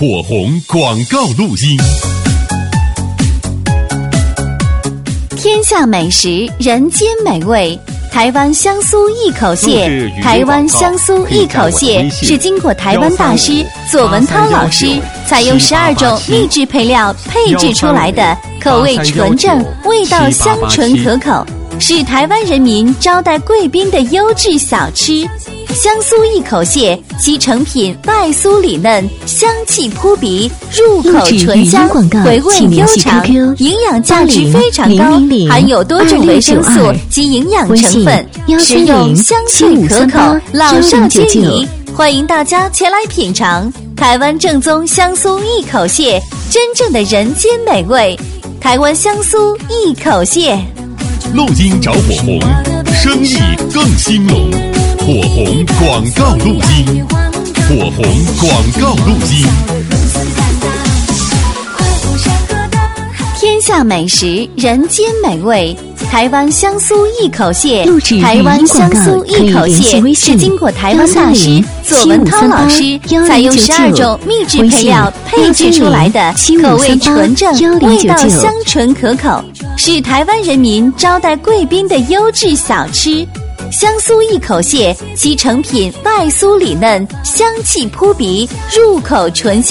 火红广告录音。 天下美食，人间美味。台湾香酥一口蟹，台湾香酥一口蟹是经过台湾大师左文涛老师采用12种秘制配料配制出来的，口味纯正，味道香醇可口，是台湾人民招待贵宾的优质小吃。香酥一口蟹，其成品外酥里嫩，香气扑鼻，入口醇香，回味悠长，营养价值非常高，含有多种维生素及营养成分，食用香脆可口，老少皆宜。欢迎大家前来品尝台湾正宗香酥一口蟹，真正的人间美味。台湾香酥一口蟹， 录音找火红，生意更兴隆。火红广告录音，火红广告录音。 天下美食，人间美味。台湾香酥一口蟹，台湾香酥一口蟹是经过台湾大师左文涛老师采用12种秘制配料配制出来的，口味纯正，味道香醇可口，是台湾人民招待贵宾的优质小吃。香酥一口蟹，其成品外酥里嫩，香气扑鼻，入口醇香。